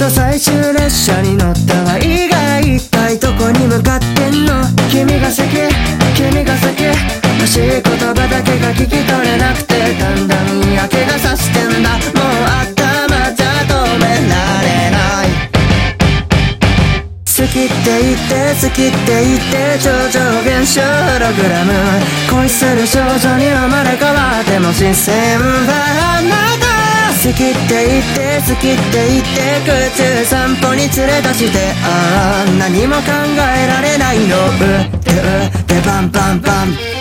と最終列車に乗ったはいいが一体どこに向かってんの。君が好き君が好き欲しい言葉だけが聞き取れなくて、だんだん嫌気がさしてんだ。もう頭じゃ止められない。好きって言って好きって言って超常現象ホログラム、恋する少女に生まれ変わっても視線はあなた。好きって言って好きって言って空中散歩に連れ出して、ああ何も考えられないの。でバンバンバン